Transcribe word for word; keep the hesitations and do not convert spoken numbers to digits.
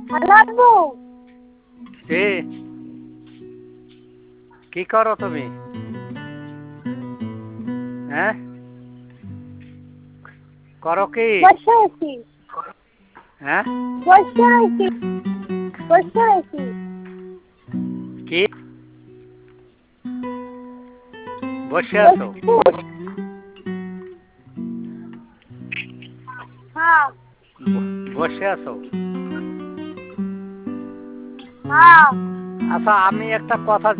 Hello আব্বু। কে কি করো তুমি? হ্যাঁ করো কি? বসে আছি। হ্যাঁ বসে আছি। বসে আছি। কি বসে আছো? বসে। হ্যাঁ বসে আছো? হ্যাঁ। আচ্ছা আমি একটা কথা